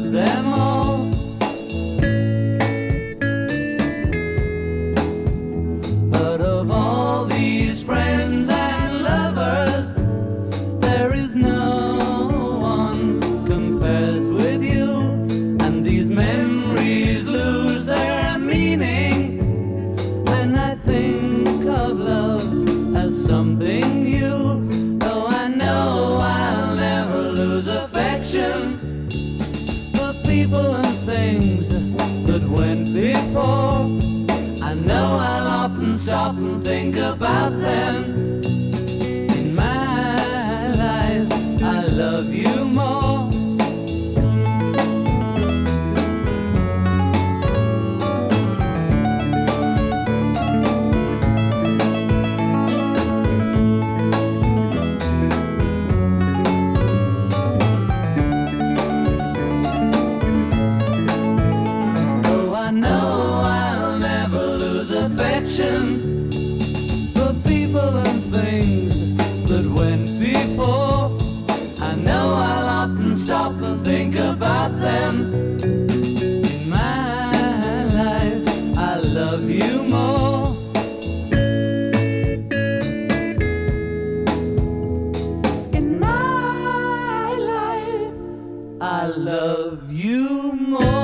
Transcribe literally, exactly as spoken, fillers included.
them all. But of all these friends and lovers, there is no one compares with you. And these memories lose their meaning when I think of love as something new. Though I know I'll never lose affection for people and things that went before. I know I'll often stop and think about them. In my life, I love you more. For people and things that went before. I know I'll often stop and think about them. In my life, I love you more. In my life, I love you more.